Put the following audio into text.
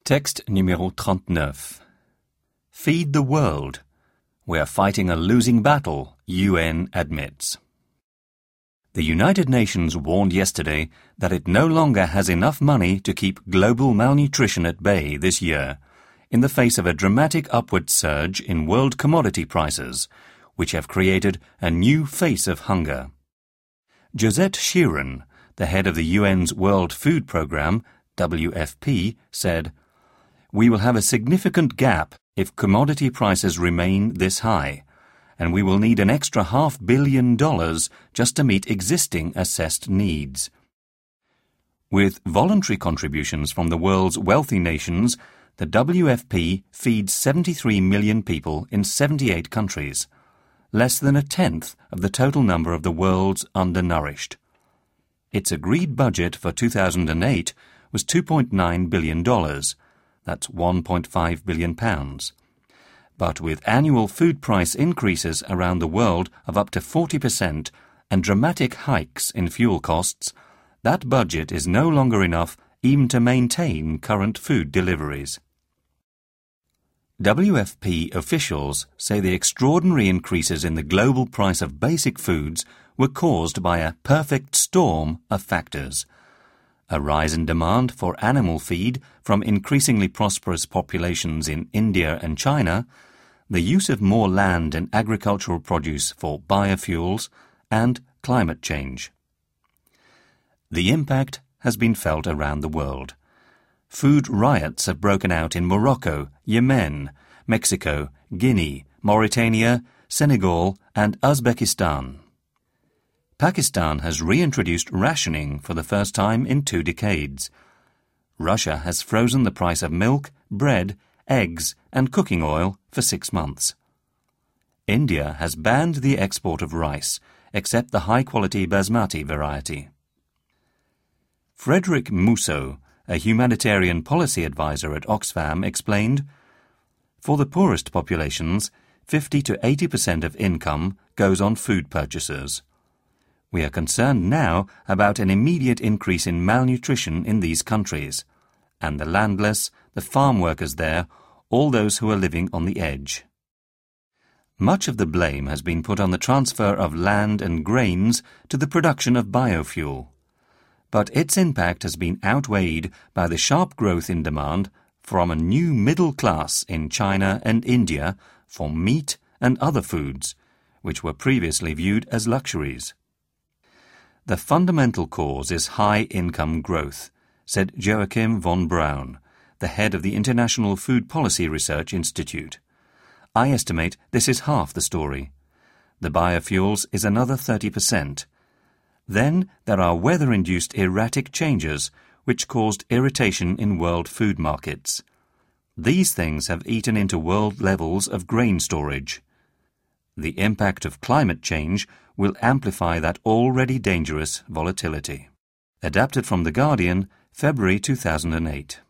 Texte numéro 39. Feed the world. We are fighting a losing battle, UN admits. The United Nations warned yesterday that it no longer has enough money to keep global malnutrition at bay this year, in the face of a dramatic upward surge in world commodity prices, which have created a new face of hunger. Josette Sheeran, the head of the UN's World Food Programme, WFP, said, "We will have a significant gap if commodity prices remain this high, and we will need an extra $500 million just to meet existing assessed needs." With voluntary contributions from the world's wealthy nations, the WFP feeds 73 million people in 78 countries, less than a tenth of the total number of the world's undernourished. Its agreed budget for 2008 was $2.9 billion. That's £1.5 billion. But with annual food price increases around the world of up to 40% and dramatic hikes in fuel costs, that budget is no longer enough even to maintain current food deliveries. WFP officials say the extraordinary increases in the global price of basic foods were caused by a perfect storm of factors: a rise in demand for animal feed from increasingly prosperous populations in India and China, the use of more land and agricultural produce for biofuels, and climate change. The impact has been felt around the world. Food riots have broken out in Morocco, Yemen, Mexico, Guinea, Mauritania, Senegal, and Uzbekistan. Pakistan has reintroduced rationing for the first time in 2 decades. Russia has frozen the price of milk, bread, eggs, and cooking oil for 6 months. India has banned the export of rice, except the high-quality basmati variety. Frederick Musso, a humanitarian policy advisor at Oxfam, explained, "For the poorest populations, 50 to 80% of income goes on food purchases. We are concerned now about an immediate increase in malnutrition in these countries, and the landless, the farm workers there, all those who are living on the edge." Much of the blame has been put on the transfer of land and grains to the production of biofuel, but its impact has been outweighed by the sharp growth in demand from a new middle class in China and India for meat and other foods, which were previously viewed as luxuries. "The fundamental cause is high-income growth," said Joachim von Braun, the head of the International Food Policy Research Institute. "I estimate this is half the story. The biofuels is another 30%. Then there are weather-induced erratic changes which caused irritation in world food markets. These things have eaten into world levels of grain storage. The impact of climate change will amplify that already dangerous volatility." Adapted from The Guardian, February 2008.